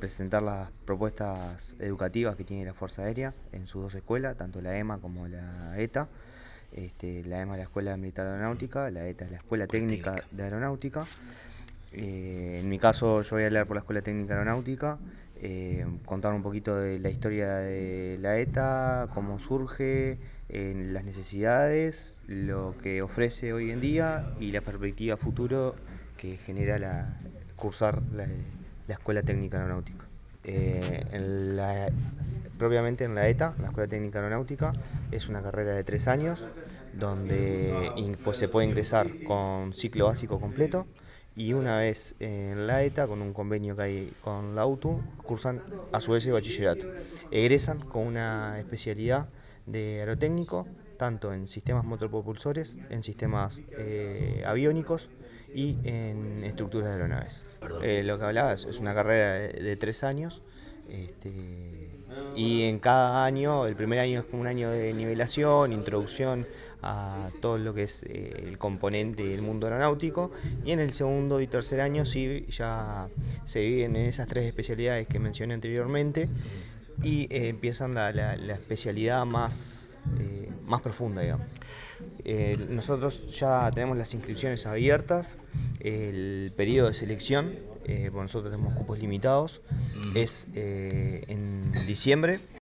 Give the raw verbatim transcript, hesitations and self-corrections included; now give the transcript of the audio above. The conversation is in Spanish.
presentar las propuestas educativas que tiene la Fuerza Aérea en sus dos escuelas, tanto la EMA como la ETA. Este, la EMA es la Escuela Militar de Aeronáutica, la ETA es la Escuela Técnica de Aeronáutica. Eh, en mi caso yo voy a hablar por la Escuela Técnica Aeronáutica, eh, contar un poquito de la historia de la ETA, cómo surge, eh, las necesidades, lo que ofrece hoy en día y la perspectiva futuro que genera la, cursar la, la Escuela Técnica Aeronáutica. Eh, en la, propiamente en la ETA, la Escuela Técnica Aeronáutica, es una carrera de tres años donde pues, se puede ingresar con ciclo básico completo. Y una vez en la ETA, con un convenio que hay con la U T U, cursan a su vez el bachillerato. Egresan con una especialidad de aerotécnico, tanto en sistemas motopropulsores, en sistemas eh, aviónicos y en estructuras de aeronaves. Eh, lo que hablaba es, es una carrera de, de tres años. Este, y en cada año, el primer año es como un año de nivelación, introducción a todo lo que es eh, el componente del mundo aeronáutico, y en el segundo y tercer año sí ya se viven en esas tres especialidades que mencioné anteriormente y eh, empiezan la, la, la especialidad más, eh, más profunda, digamos. Eh, nosotros ya tenemos las inscripciones abiertas, el periodo de selección, eh, bueno, nosotros tenemos cupos limitados, es eh, en diciembre.